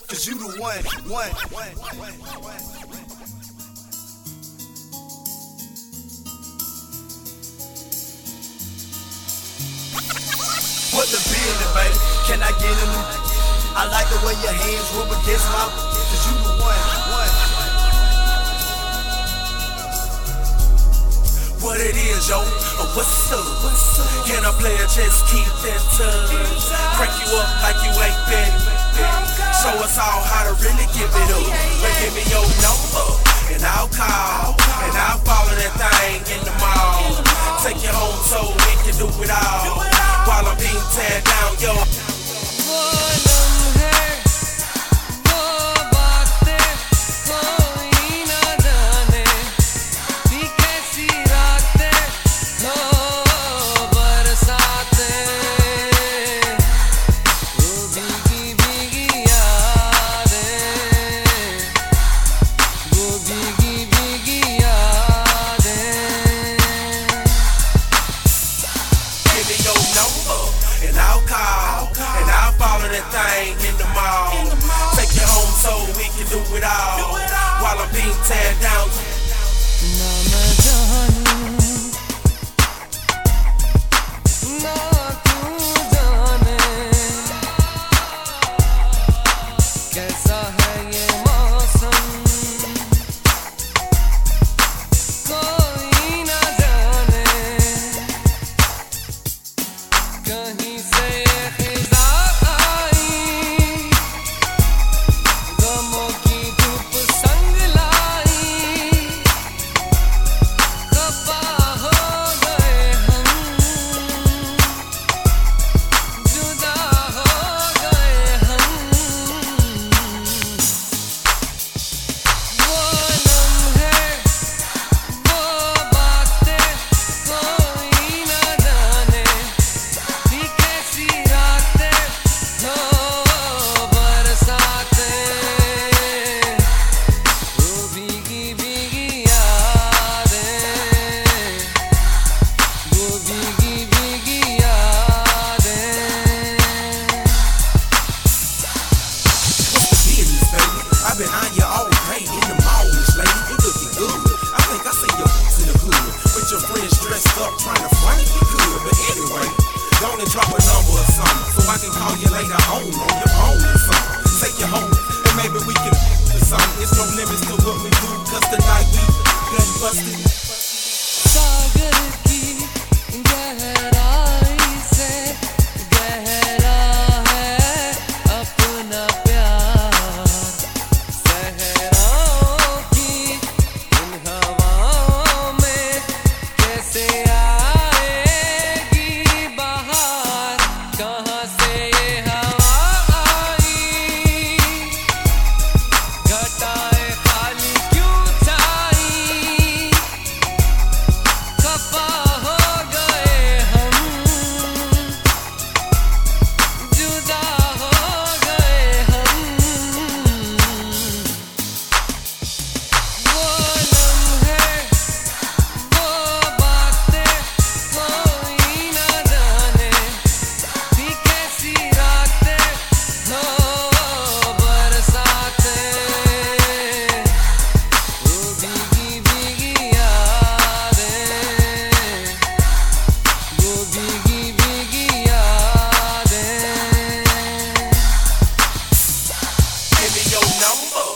Cause you the one. What the business, baby? Can I get in them? I like the way your hands rub against my. Cause you the one. What it is, yo? What's up? Can I play a chess? Keep that touch. Crank you up like you ain't been. Show us all how to really give it up. But give me your number, and I'll call, and I'll follow that thing in the mall. Take you home so we can do it all. While I'm being teared down, yo. And I'll call, and I'll follow that thing in the mall. Take you home so we can do it all. While I'm being teared down. कैसा है ये मौसम कोई ना जाने कहीं से ये खिज़ा आई गमों की धूप संग लाई खफा हो गए हम जुदा हो गए हम I've been on you all day in the malls, lady. You looking good. I think I see your boots in the hood with your friends dressed up trying to front you good. But anyway, go and drop a number or something so I can call you later on your phone or something. Take you home and maybe we can do something. It's no limits to what we do, cause tonight we gun busted. सागर की गहराई से गहरा है अपना प्यार सहराओं की इन हवाओं में कैसे आएगी बहार कहाँ से ये हवा आई घटाएं खाली क्यों छाई खफा हो गए हम जुदा हो गए हम वो लम्हे वो बातें कोई ना जाने थी कैसी रातें हो बरसातें वो भीगी भीगी यादें वो भीगी भीगी यादें Give me your number,